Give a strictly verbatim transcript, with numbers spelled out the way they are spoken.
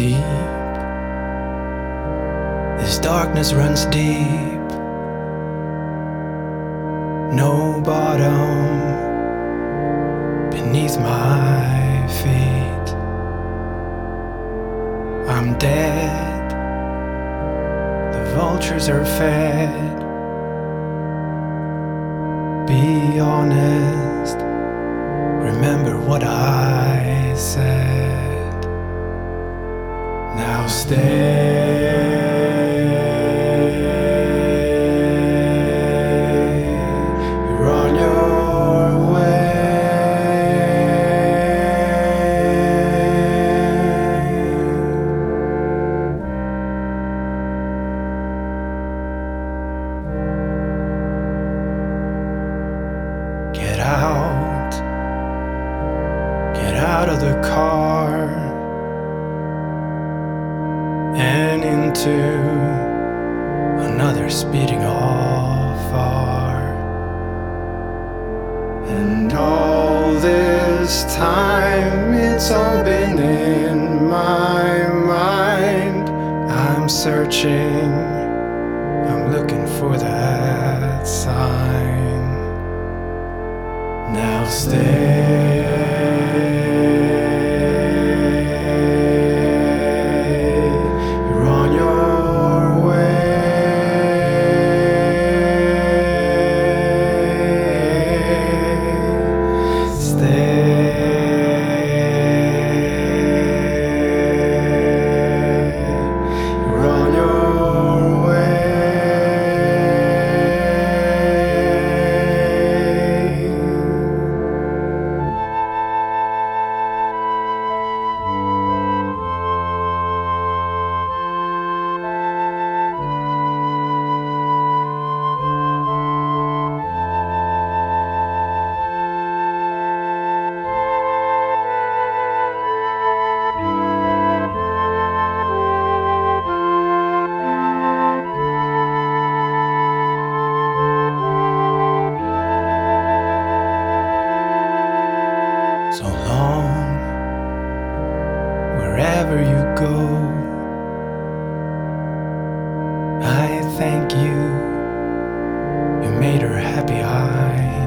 deep. This darkness runs deep. No bottom beneath my feet. I'm dead. The vultures are fed. Be honest. Remember what I said. Now stay. You're on your way. Get out. Get out of the car and into another speeding off far. And all this time it's all been in my mind. I'm searching, I'm looking for that sign. Now stay. So long, wherever you go, I thank you, you made her happy, I